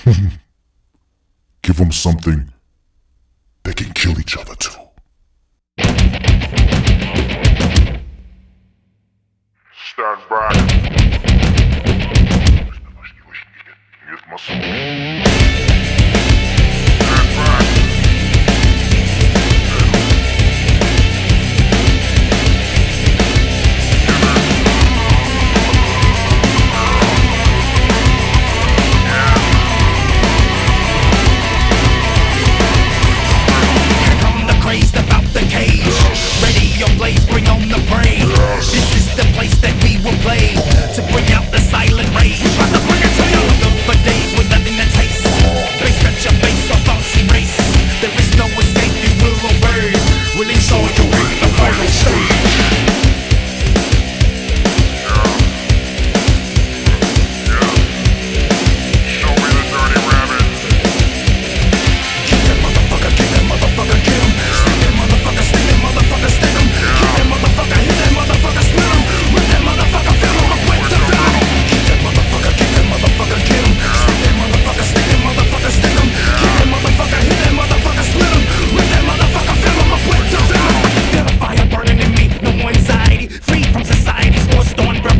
Give them something they can kill each other to. Stand back. Get muscle. Stand back. Bring on the praise. This is the place that we will play to bring out the silent rage. About to bring it to you. Look for days with nothing to taste. Bass got your face off bouncy race. There is no escape, you will obey. Release all your weight, the final stage.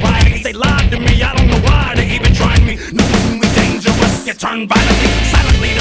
Turn violently, silently.